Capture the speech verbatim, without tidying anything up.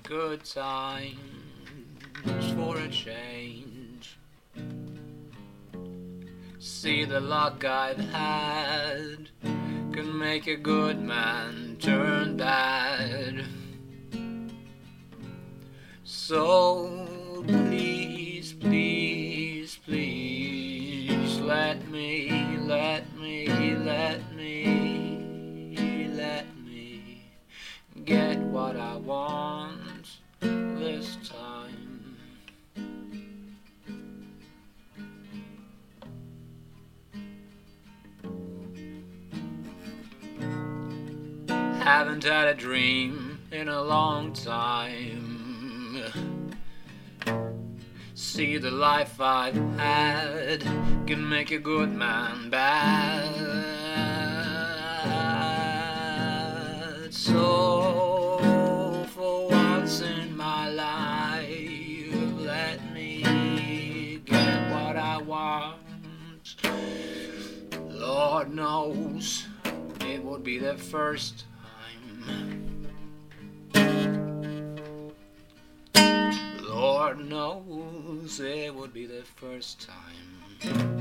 good times for a change. See, the luck I've had can make a good man turn bad. So please, please, please let me, let me, let me, let me get what I want this time. Haven't had a dream in a long time. See, the life I've had can make a good man bad. So for once in my life, let me get what I want. Lord knows it would be the first time. Lord knows it would be the first time.